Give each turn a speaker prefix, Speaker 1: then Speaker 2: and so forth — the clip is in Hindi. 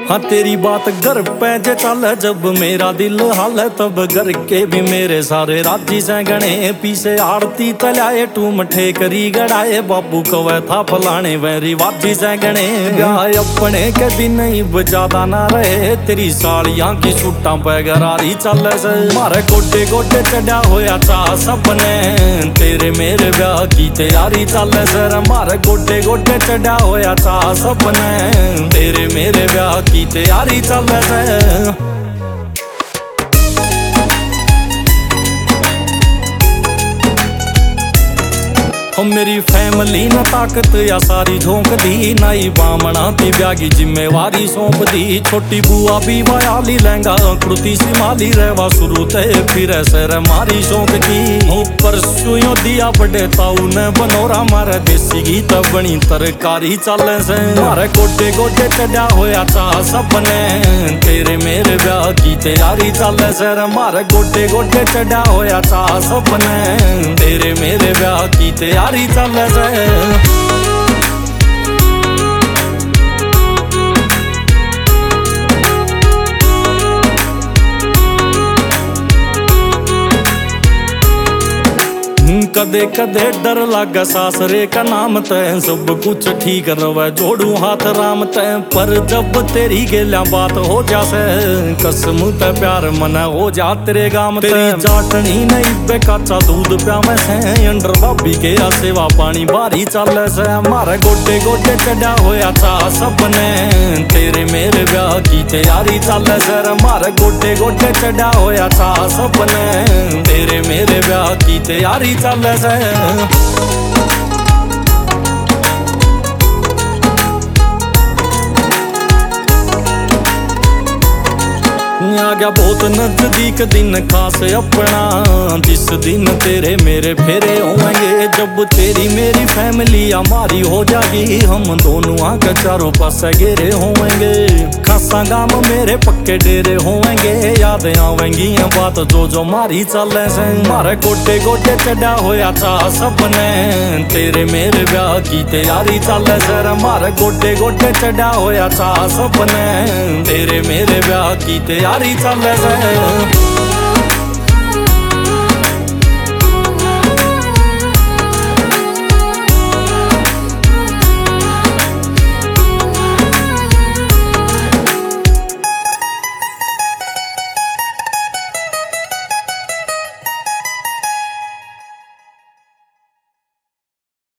Speaker 1: हाँ तेरी बात घर पे जे चल, जब मेरा दिल हाल है तब घर के भी मेरे सारे राजी से गणे। पीछे आरती तलाए टू मठे करी गड़ाए, बाबू कवे था फलाने वे रिवाजी से गणे। ब्याह अपने के दिन ही ज्यादा ना रहे, तेरी सालियां की छुट्टा पे गरारी चल से। मारे गोटे गोटे चढ़ा होया चाह सपने, तेरे मेरे ब्याह की तैयारी चल सर। मारे गोटे गोटे चढ़ा होया चाह सपने, तेरे मेरे ब्याह की तैयारी चल रही। हम मेरी फैमिली न ताकत या सारी झोंक दी, नाई बामणा ती ब्यागी जिम्मेवारी सौंप दी। छोटी बुआ भी बयाली लहंगा कुर्ती सी माली, रहवा शुरू ते फिर सर मारी शौक की। ऊपर सुयो दिया बड़े ताऊ ने बनोरा, मारे देसी गीत बनी तरकारी चल से। मारे गोटे गोटे चढ़ा होया चाह सपने, तेरे मेरे ब्याह की तैयारी चल सर। मारे गोटे गोटे चढ़ा होया चाह सपने, तेरे मेरे ब्याह की तैयारी चल रही। कदे कदे डर लागे सासरे का नाम तय, सब कुछ ठीक रवे जोड़ू हाथ राम तय। पर जब तेरी गेल्या बात हो जासे, कसम ते प्यार मन हो जा तेरे गाम। तेरी चाटनी नहीं बेकाचा दूध प्या में से, अंडर भाभी के सेवा पानी बारी चल से। मारे गोटे गोटे चढ़ा होया चाह सपने, तेरे मेरे ब्याह की तैयारी चल सर। मारे गोटे गोटे चढ़ा होया चाह सपने, तेरे मेरे ब्याह की तैयारी चल से। आ गया बहुत नजदीक दिन खास अपना, जिस दिन तेरे मेरे फेरे होंगे। जब तेरी मेरी फैमिली हमारी हो जाएगी, हम दोनों आके चारों पास घेरे होंगे। खासा गांव मेरे पक्के डेरे होंगे, याद आवेंगी बात जो जो मारी चले से। मारे गोटे गोटे चढ़ा होया चाह सपने, तेरे मेरे ब्याह की तैयारी चले सर। मारे गोटे गोटे चढ़ा होया चाह सपने, तेरे मेरे ब्याह की तैयारी चल रही।